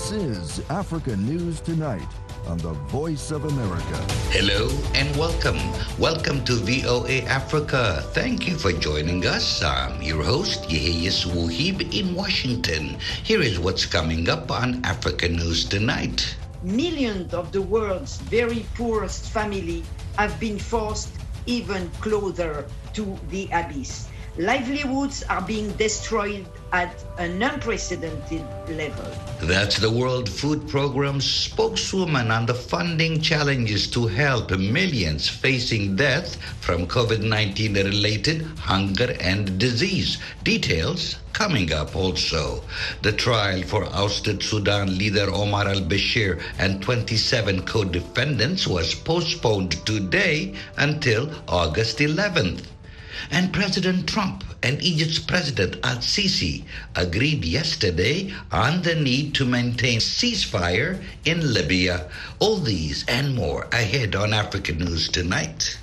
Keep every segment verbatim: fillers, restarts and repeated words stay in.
This is Africa News Tonight on the Voice of America. Hello and welcome. Welcome to V O A Africa. Thank you for joining us. I'm your host, Yeheyes Wuhib in Washington. Here is what's coming up on Africa News Tonight. Millions of the world's very poorest families have been forced even closer to the abyss. Livelihoods are being destroyed at an unprecedented level. That's the World Food Programme's spokeswoman on the funding challenges to help millions facing death from COVID nineteen related hunger and disease. Details coming up also. The trial for ousted Sudan leader Omar al-Bashir and twenty-seven co-defendants was postponed today until August eleventh. And President Trump and Egypt's President al-Sisi agreed yesterday on the need to maintain ceasefire in Libya. All these and more ahead on Africa News Tonight.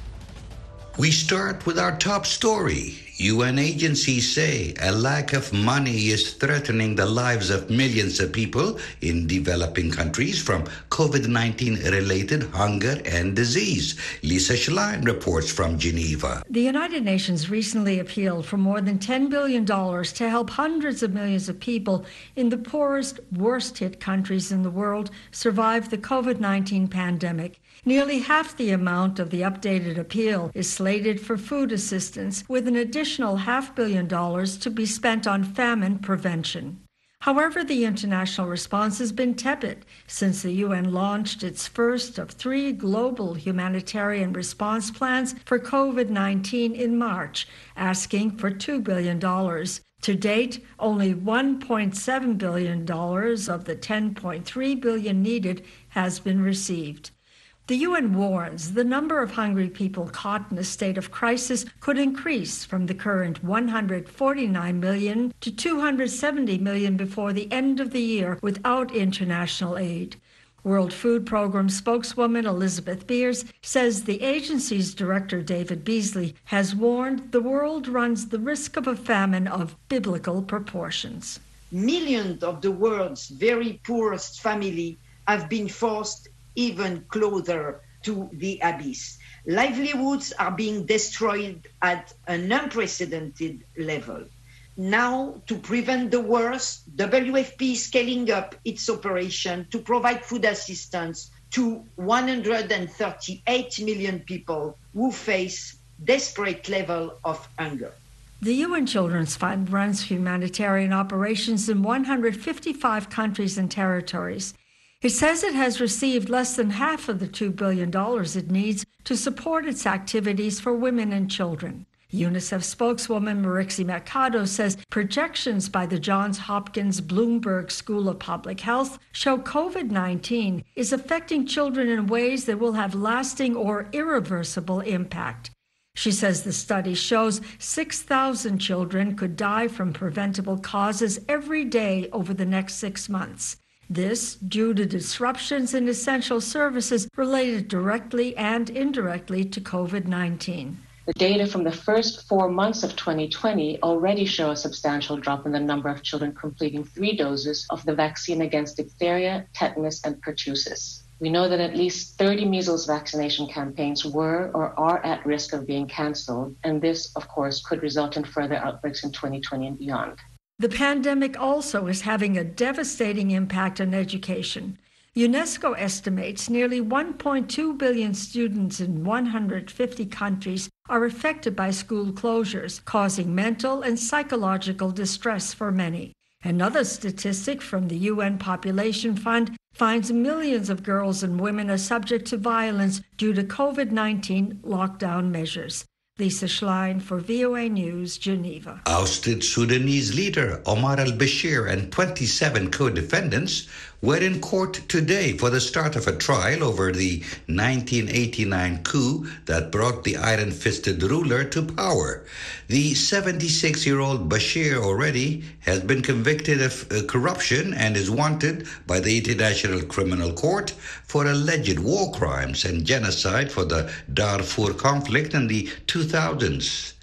We start with our top story. U N agencies say a lack of money is threatening the lives of millions of people in developing countries from COVID nineteen related hunger and disease. Lisa Schlein reports from Geneva. The United Nations recently appealed for more than ten billion dollars to help hundreds of millions of people in the poorest, worst-hit countries in the world survive the COVID nineteen pandemic. Nearly half the amount of the updated appeal is slated for food assistance, with an additional half billion dollars to be spent on famine prevention. However, the international response has been tepid since the U N launched its first of three global humanitarian response plans for COVID nineteen in March, asking for two billion dollars. To date, only one point seven billion dollars of the ten point three billion dollars needed has been received. The U N warns the number of hungry people caught in a state of crisis could increase from the current one hundred forty-nine million to two hundred seventy million before the end of the year without international aid. World Food Programme spokeswoman Elizabeth Beers says the agency's director David Beasley has warned the world runs the risk of a famine of biblical proportions. Millions of the world's very poorest families have been forced even closer to the abyss. Livelihoods are being destroyed at an unprecedented level. Now, to prevent the worst, W F P is scaling up its operation to provide food assistance to one hundred thirty-eight million people who face desperate level of hunger. The U N Children's Fund runs humanitarian operations in one hundred fifty-five countries and territories. It says it has received less than half of the two billion dollars it needs to support its activities for women and children. UNICEF spokeswoman Marixie Mercado says projections by the Johns Hopkins Bloomberg School of Public Health show COVID nineteen is affecting children in ways that will have lasting or irreversible impact. She says the study shows six thousand children could die from preventable causes every day over the next six months. This due to disruptions in essential services related directly and indirectly to COVID nineteen. The data from the first four months of twenty twenty already show a substantial drop in the number of children completing three doses of the vaccine against diphtheria, tetanus, and pertussis. We know that at least thirty measles vaccination campaigns were or are at risk of being canceled, and this, of course, could result in further outbreaks in twenty twenty and beyond. The pandemic also is having a devastating impact on education. UNESCO estimates nearly one point two billion students in one hundred fifty countries are affected by school closures, causing mental and psychological distress for many. Another statistic from the U N Population Fund finds millions of girls and women are subject to violence due to COVID nineteen lockdown measures. Lisa Schlein for V O A News, Geneva. Ousted Sudanese leader Omar al-Bashir and twenty-seven co-defendants were in court today for the start of a trial over the nineteen eighty-nine coup that brought the iron-fisted ruler to power. The seventy-six-year-old Bashir already has been convicted of uh, corruption and is wanted by the International Criminal Court for alleged war crimes and genocide for the Darfur conflict in the two thousands.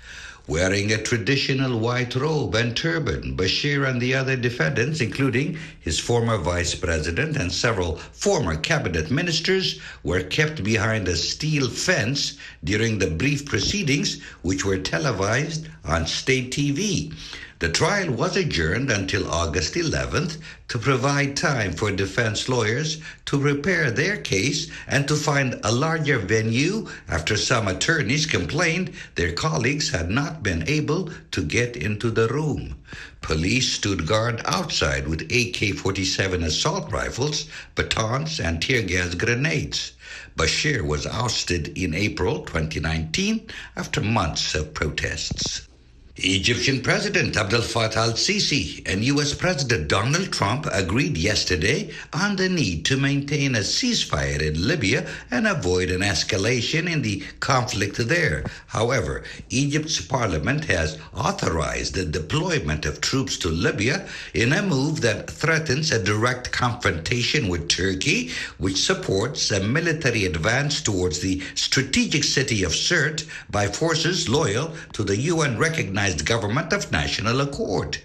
Wearing a traditional white robe and turban, Bashir and the other defendants, including his former vice president and several former cabinet ministers, were kept behind a steel fence during the brief proceedings, which were televised on state T V. The trial was adjourned until August eleventh to provide time for defense lawyers to prepare their case and to find a larger venue after some attorneys complained their colleagues had not been able to get into the room. Police stood guard outside with A K forty-seven assault rifles, batons, and tear gas grenades. Bashir was ousted in April twenty nineteen after months of protests. Egyptian President Abdel Fattah al-Sisi and U S President Donald Trump agreed yesterday on the need to maintain a ceasefire in Libya and avoid an escalation in the conflict there. However, Egypt's parliament has authorized the deployment of troops to Libya in a move that threatens a direct confrontation with Turkey, which supports a military advance towards the strategic city of Sirte by forces loyal to the U N-recognized Government of National Accord.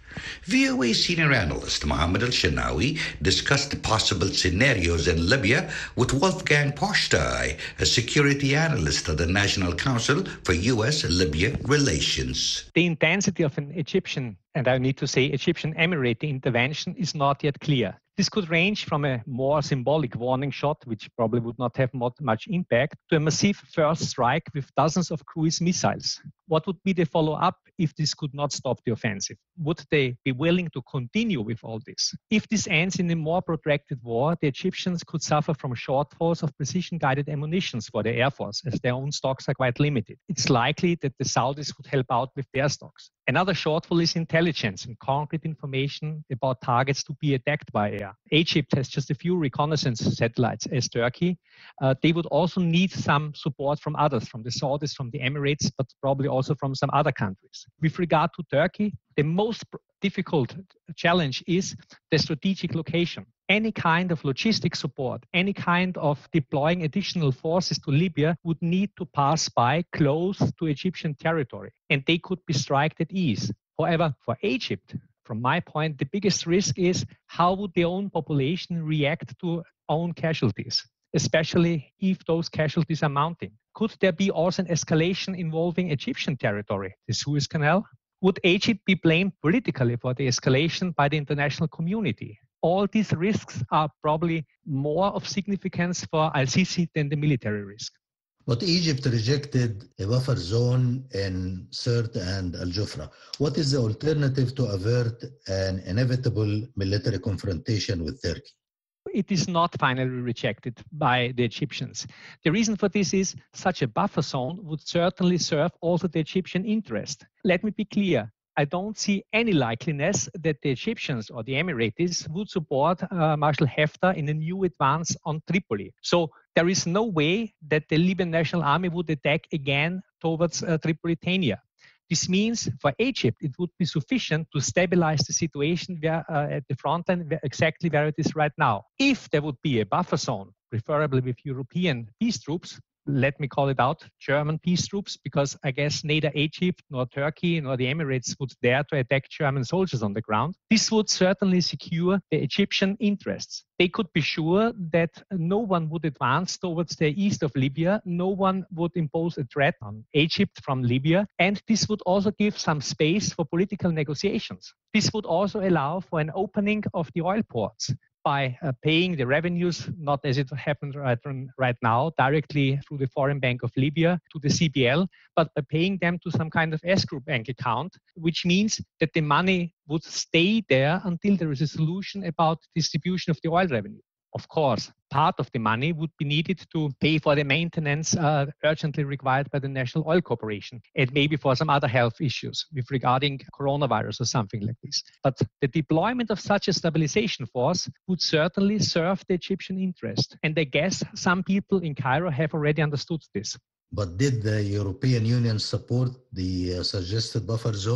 V O A senior analyst Mohammed Al-Shinawi discussed the possible scenarios in Libya with Wolfgang Postei, a security analyst at the National Council for U S Libya Relations. The intensity of an Egyptian, and I need to say Egyptian Emirati intervention, is not yet clear. This could range from a more symbolic warning shot, which probably would not have much impact, to a massive first strike with dozens of cruise missiles. What would be the follow-up if this could not stop the offensive? Would they be willing to continue with all this? If this ends in a more protracted war, the Egyptians could suffer from shortfalls of precision-guided ammunitions for the Air Force, as their own stocks are quite limited. It's likely that the Saudis could help out with their stocks. Another shortfall is intelligence and concrete information about targets to be attacked by air. Egypt has just a few reconnaissance satellites as Turkey. Uh, they would also need some support from others, from the Saudis, from the Emirates, but probably also from some other countries. With regard to Turkey, the most difficult challenge is the strategic location. Any kind of logistic support, any kind of deploying additional forces to Libya would need to pass by close to Egyptian territory, and they could be struck at ease. However, for Egypt, from my point, the biggest risk is how would their own population react to own casualties, especially if those casualties are mounting. Could there be also an escalation involving Egyptian territory, the Suez Canal? Would Egypt be blamed politically for the escalation by the international community? All these risks are probably more of significance for al-Sisi than the military risk. But Egypt rejected a buffer zone in Sirte and Al-Jufra. What is the alternative to avert an inevitable military confrontation with Turkey? It is not finally rejected by the Egyptians. The reason for this is such a buffer zone would certainly serve also the Egyptian interest. Let me be clear. I don't see any likeliness that the Egyptians or the Emiratis would support uh, Marshal Haftar in a new advance on Tripoli. So there is no way that the Libyan National Army would attack again towards uh, Tripolitania. This means for Egypt, it would be sufficient to stabilize the situation where, uh, at the front line, where, exactly where it is right now. If there would be a buffer zone, preferably with European peace troops, let me call it out, German peace troops, because I guess neither Egypt nor Turkey nor the Emirates would dare to attack German soldiers on the ground. This would certainly secure the Egyptian interests. They could be sure that no one would advance towards the east of Libya, no one would impose a threat on Egypt from Libya, and this would also give some space for political negotiations. This would also allow for an opening of the oil ports, by uh, paying the revenues, not as it happens right, right now, directly through the Foreign Bank of Libya to the C B L, but by paying them to some kind of escrow bank account, which means that the money would stay there until there is a solution about distribution of the oil revenue. Of course, part of the money would be needed to pay for the maintenance uh, urgently required by the National Oil Corporation, and maybe for some other health issues with regarding coronavirus or something like this. But the deployment of such a stabilization force would certainly serve the Egyptian interest. And I guess some people in Cairo have already understood this. But did the European Union support the uh, suggested buffer zone?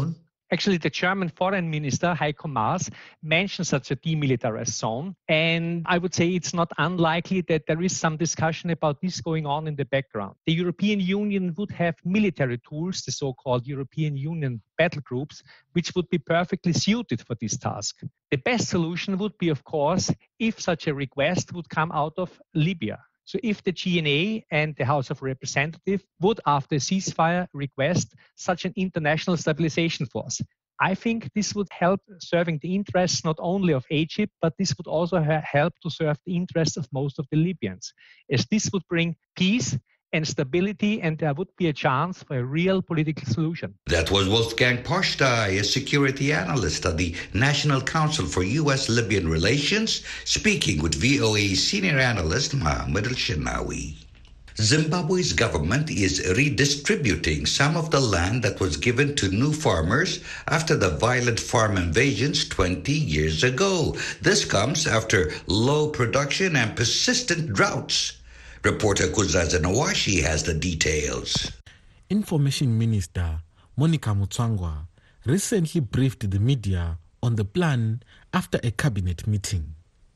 Actually, the German foreign minister, Heiko Maas, mentioned such a demilitarized zone. And I would say it's not unlikely that there is some discussion about this going on in the background. The European Union would have military tools, the so-called European Union battle groups, which would be perfectly suited for this task. The best solution would be, of course, if such a request would come out of Libya. So if the G N A and the House of Representatives would, after a ceasefire, request such an international stabilization force, I think this would help serving the interests not only of Egypt, but this would also ha- help to serve the interests of most of the Libyans, as this would bring peace and stability, and there would be a chance for a real political solution. That was Wolfgang Poschtai, a security analyst at the National Council for U S-Libyan Relations, speaking with V O A senior analyst Mohammed Al-Shinawi. Zimbabwe's government is redistributing some of the land that was given to new farmers after the violent farm invasions twenty years ago. This comes after low production and persistent droughts. Reporter Kuzaza Nawashi has the details. Information Minister Monica Mutswangwa recently briefed the media on the plan after a cabinet meeting.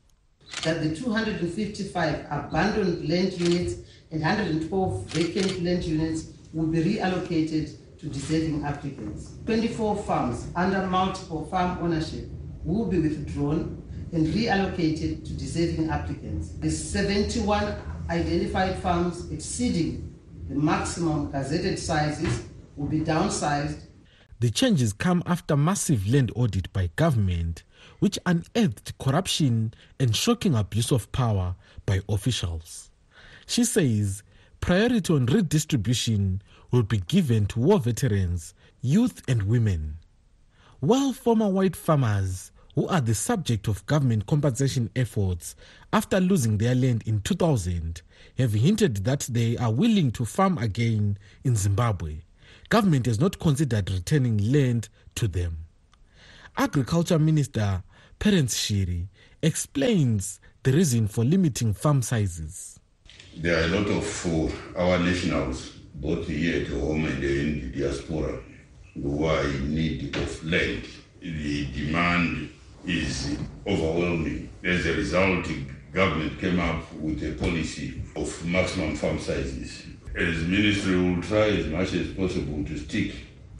That the two hundred fifty-five abandoned land units and one hundred twelve vacant land units will be reallocated to deserving applicants. twenty-four farms under multiple farm ownership will be withdrawn and reallocated to deserving applicants. The seventy-one identified farms exceeding the maximum gazetted sizes will be downsized. The changes come after massive land audit by government, which unearthed corruption and shocking abuse of power by officials. She says priority on redistribution will be given to war veterans, youth and women. While former white farmers who are the subject of government compensation efforts after losing their land in two thousand have hinted that they are willing to farm again in Zimbabwe, government has not considered returning land to them. Agriculture Minister Perence Shiri explains the reason for limiting farm sizes. There are a lot of uh, our nationals, both here at home and in the diaspora, who are in need of land. The demand is overwhelming. As a result, the government came up with a policy of maximum farm sizes. As ministry will try as much as possible to stick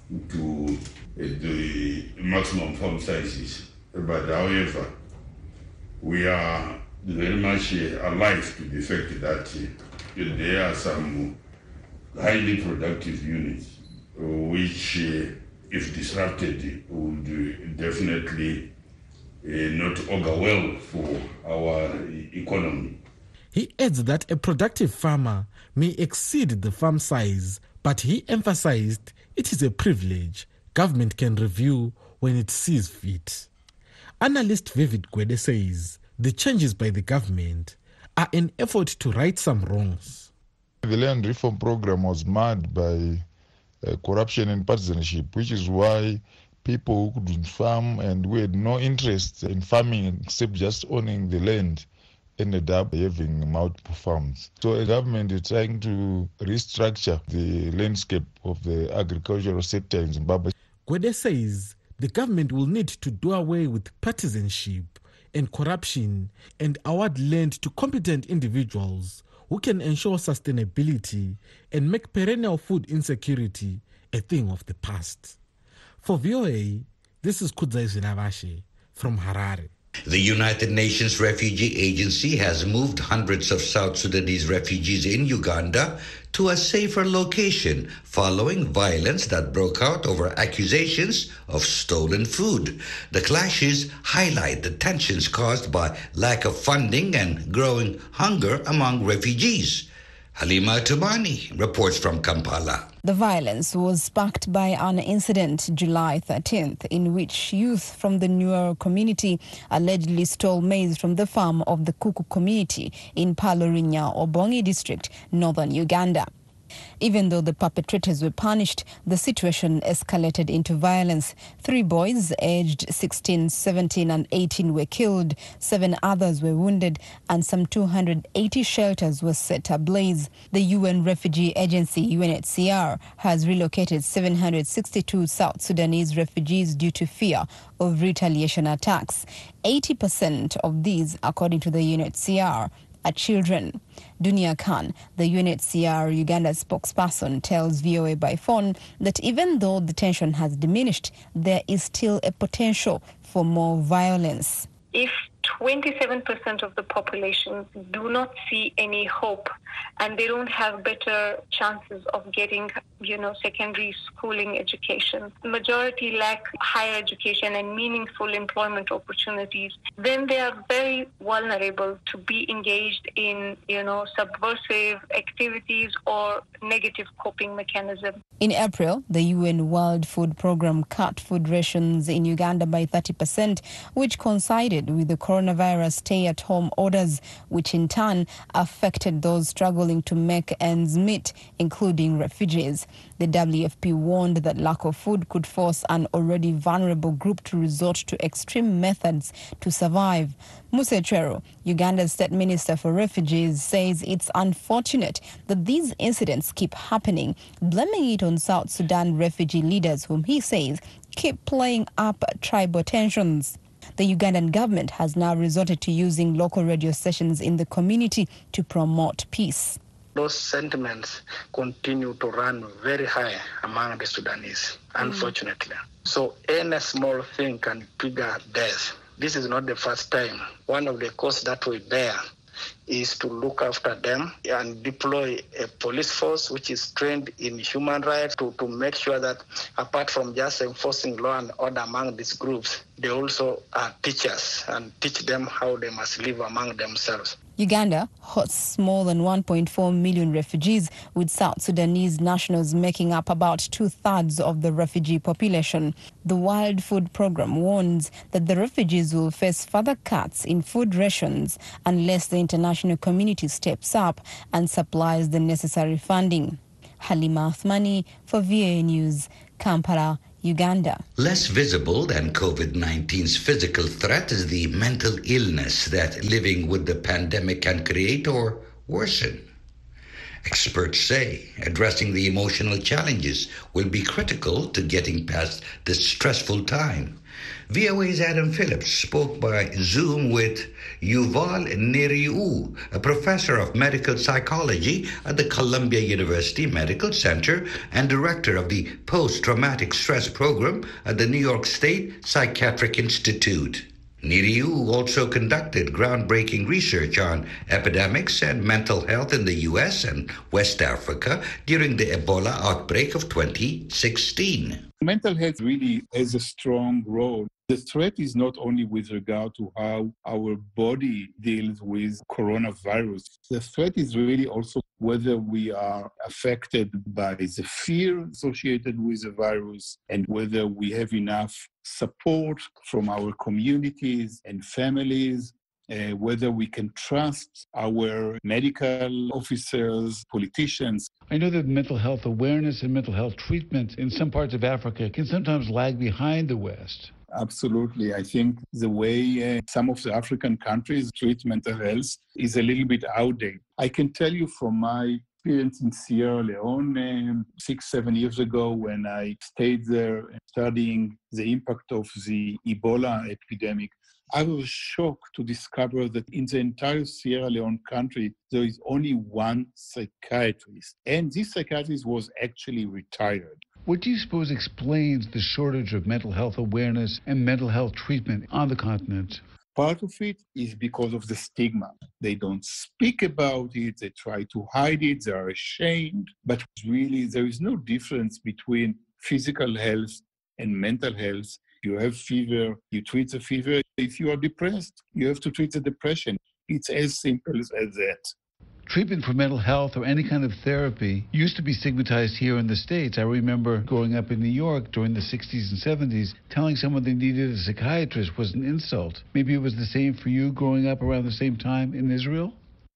to uh, the maximum farm sizes. But however, we are very much uh, alive to the fact that uh, there are some highly productive units uh, which, uh, if disrupted, would uh, definitely uh, not augur well for our economy. He adds that a productive farmer may exceed the farm size, but he emphasized it is a privilege government can review when it sees fit. Analyst Vivid Gwede says the changes by the government are an effort to right some wrongs. The land reform program was marred by uh, corruption and partisanship, which is why people who couldn't farm and who had no interest in farming except just owning the land ended up having multiple farms. So the government is trying to restructure the landscape of the agricultural sector in Zimbabwe. Gwede says the government will need to do away with partisanship and corruption and award land to competent individuals who can ensure sustainability and make perennial food insecurity a thing of the past. For V O A, this is Kudzai Zinavashe from Harare. The United Nations Refugee Agency has moved hundreds of South Sudanese refugees in Uganda to a safer location following violence that broke out over accusations of stolen food. The clashes highlight the tensions caused by lack of funding and growing hunger among refugees. Halima Tumani reports from Kampala. The violence was sparked by an incident July thirteenth in which youth from the Nuer community allegedly stole maize from the farm of the Kuku community in Palorinya, Obongi district, northern Uganda. Even though the perpetrators were punished, the situation escalated into violence. Three boys aged sixteen, seventeen and eighteen were killed, seven others were wounded, and some two hundred eighty shelters were set ablaze. The U N Refugee Agency, U N H C R, has relocated seven hundred sixty-two South Sudanese refugees due to fear of retaliation attacks. eighty percent of these, according to the U N H C R, are children. Dunia Khan, the U N H C R Uganda spokesperson, tells V O A by phone that even though the tension has diminished, there is still a potential for more violence. If twenty-seven percent of the population do not see any hope and they don't have better chances of getting, you know, secondary schooling education, majority lack higher education and meaningful employment opportunities, then they are very vulnerable to be engaged in, you know, subversive activities or negative coping mechanisms. In April, the U N World Food Programme cut food rations in Uganda by thirty percent, which coincided with the coronavirus stay-at-home orders, which in turn affected those struggling to make ends meet, including refugees. The W F P warned that lack of food could force an already vulnerable group to resort to extreme methods to survive. Musa Echweru, Uganda's State Minister for Refugees, says it's unfortunate that these incidents keep happening, blaming it on South Sudan refugee leaders whom he says keep playing up tribal tensions. The Ugandan government has now resorted to using local radio stations in the community to promote peace. Those sentiments continue to run very high among the Sudanese, unfortunately. Mm. So any small thing can trigger death. This is not the first time. One of the costs that we bear is to look after them and deploy a police force which is trained in human rights to, to make sure that apart from just enforcing law and order among these groups, they also are teachers and teach them how they must live among themselves. Uganda hosts more than one point four million refugees, with South Sudanese nationals making up about two-thirds of the refugee population. The World Food Programme warns that the refugees will face further cuts in food rations unless the international community steps up and supplies the necessary funding. Halima Athmani for V O A News, Kampala, Uganda. Less visible than COVID nineteen's physical threat is the mental illness that living with the pandemic can create or worsen. Experts say addressing the emotional challenges will be critical to getting past this stressful time. V O A's Adam Phillips spoke by Zoom with Yuval Neriou, a professor of medical psychology at the Columbia University Medical Center and director of the Post-Traumatic Stress Program at the New York State Psychiatric Institute. Neriou also conducted groundbreaking research on epidemics and mental health in the U S and West Africa during the Ebola outbreak of twenty sixteen. Mental health really has a strong role. The threat is not only with regard to how our body deals with coronavirus. The threat is really also whether we are affected by the fear associated with the virus and whether we have enough support from our communities and families, uh, whether we can trust our medical officers, politicians. I know that mental health awareness and mental health treatment in some parts of Africa can sometimes lag behind the West. Absolutely. I think the way uh, some of the African countries treat mental health is a little bit outdated. I can tell you from my experience in Sierra Leone um, six, seven years ago when I stayed there studying the impact of the Ebola epidemic, I was shocked to discover that in the entire Sierra Leone country, there is only one psychiatrist. And this psychiatrist was actually retired. What do you suppose explains the shortage of mental health awareness and mental health treatment on the continent? Part of it is because of the stigma. They don't speak about it, they try to hide it, they are ashamed. But really, there is no difference between physical health and mental health. You have fever, you treat the fever. If you are depressed, you have to treat the depression. It's as simple as that. Treatment for mental health or any kind of therapy used to be stigmatized here in the States. I remember growing up in New York during the sixties and seventies, telling someone they needed a psychiatrist was an insult. Maybe it was the same for you growing up around the same time in Israel?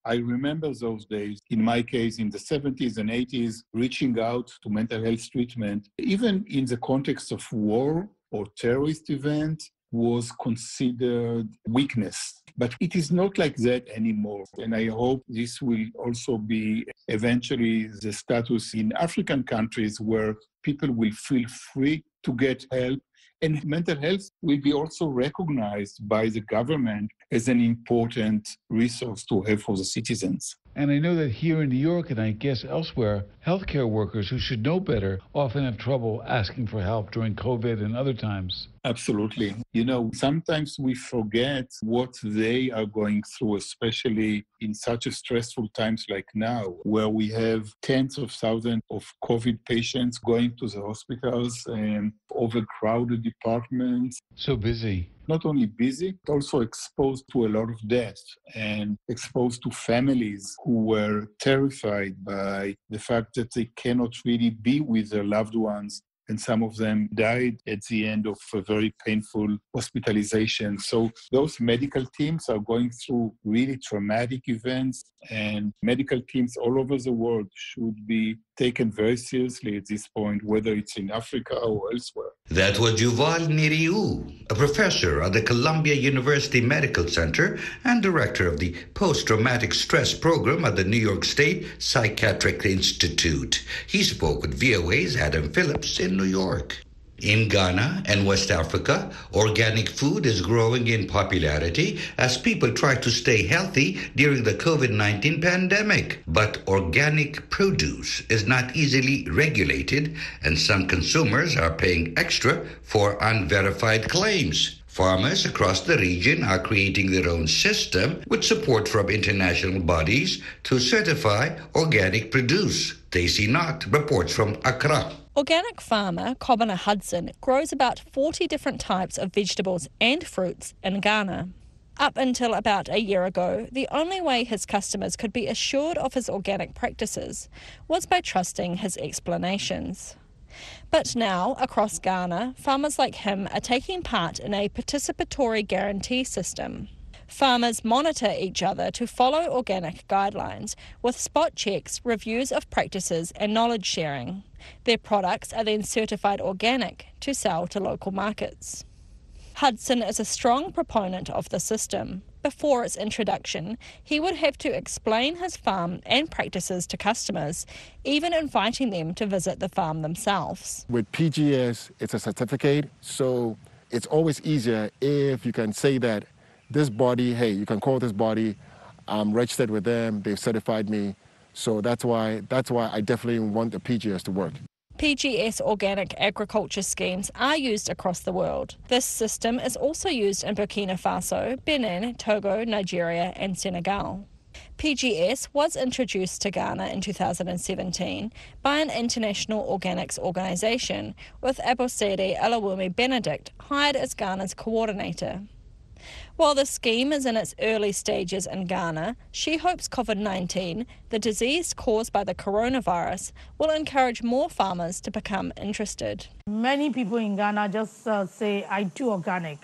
I remember those days, in my case, in the seventies and eighties, reaching out to mental health treatment, even in the context of war or terrorist events, was considered weakness. But it is not like that anymore. And I hope this will also be eventually the status in African countries where people will feel free to get help. And mental health will be also recognized by the government as an important resource to have for the citizens. And I know that here in New York, and I guess elsewhere, healthcare workers who should know better often have trouble asking for help during COVID and other times. Absolutely. You know, sometimes we forget what they are going through, especially in such a stressful times like now, where we have tens of thousands of COVID patients going to the hospitals and overcrowded departments. So busy. Not only busy, but also exposed to a lot of death and exposed to families who were terrified by the fact that they cannot really be with their loved ones. And some of them died at the end of a very painful hospitalization. So those medical teams are going through really traumatic events, and medical teams all over the world should be taken very seriously at this point, whether it's in Africa or elsewhere. That was Yuval Niriu, a professor at the Columbia University Medical Center and director of the Post-Traumatic Stress Program at the New York State Psychiatric Institute. He spoke with V O A's Adam Phillips in New York. In Ghana and West Africa, organic food is growing in popularity as people try to stay healthy during the COVID nineteen pandemic. But organic produce is not easily regulated, and some consumers are paying extra for unverified claims. Farmers across the region are creating their own system with support from international bodies to certify organic produce. Daisy Knott reports from Accra. Organic farmer Kobina Hudson grows about forty different types of vegetables and fruits in Ghana. Up until about a year ago, the only way his customers could be assured of his organic practices was by trusting his explanations. But now, across Ghana, farmers like him are taking part in a participatory guarantee system. Farmers monitor each other to follow organic guidelines with spot checks, reviews of practices and knowledge sharing. Their products are then certified organic to sell to local markets. Hudson is a strong proponent of the system. Before its introduction, he would have to explain his farm and practices to customers, even inviting them to visit the farm themselves. With P G S, it's a certificate, so it's always easier if you can say that this body, hey, you can call this body, I'm registered with them, they've certified me. So that's why that's why I definitely want the P G S to work. P G S organic agriculture schemes are used across the world. This system is also used in Burkina Faso, Benin, Togo, Nigeria and Senegal. P G S was introduced to Ghana in two thousand seventeen by an international organics organisation, with Abosede Alawumi Benedict hired as Ghana's coordinator. While the scheme is in its early stages in Ghana, she hopes COVID nineteen, the disease caused by the coronavirus, will encourage more farmers to become interested. Many people in Ghana just uh, say, I do organic,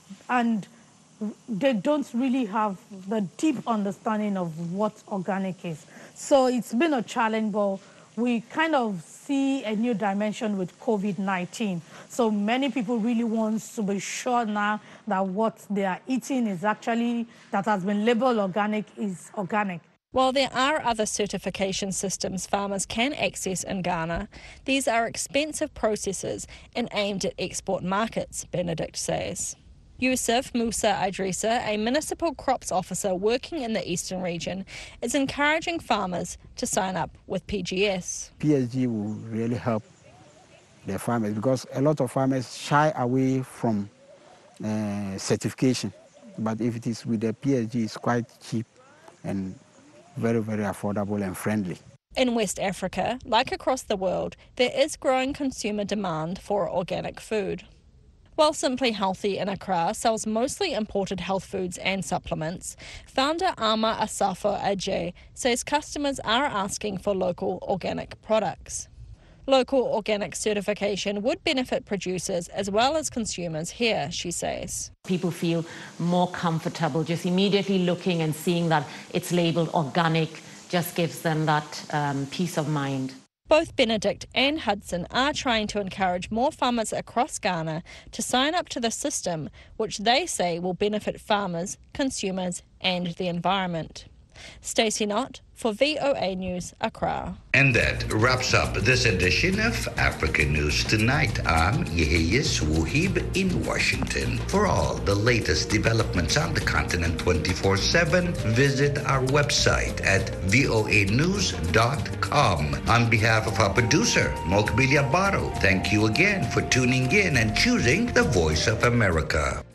and they don't really have the deep understanding of what organic is. So it's been a challenge, but we kind of see a new dimension with COVID nineteen. So many people really want to be sure now that what they are eating is actually, that has been labeled organic, is organic. While there are other certification systems farmers can access in Ghana, these are expensive processes and aimed at export markets, Benedict says. Yusuf Musa Idrissa, a municipal crops officer working in the eastern region, is encouraging farmers to sign up with P G S. P S G will really help the farmers because a lot of farmers shy away from uh, certification. But if it is with the P S G, it's quite cheap and very, very affordable and friendly. In West Africa, like across the world, there is growing consumer demand for organic food. While Simply Healthy in Accra sells mostly imported health foods and supplements, founder Ama Asafo Ajay says customers are asking for local organic products. Local organic certification would benefit producers as well as consumers here, she says. People feel more comfortable just immediately looking and seeing that it's labelled organic, just gives them that um, peace of mind. Both Benedict and Hudson are trying to encourage more farmers across Ghana to sign up to the system, which they say will benefit farmers, consumers and the environment. Stacey Knott for V O A News, Accra. And that wraps up this edition of Africa News Tonight. I'm Yeheyes Wuhib in Washington. For all the latest developments on the continent twenty-four seven, visit our website at voa news dot com. On behalf of our producer, Mokbilia Baro, thank you again for tuning in and choosing the Voice of America.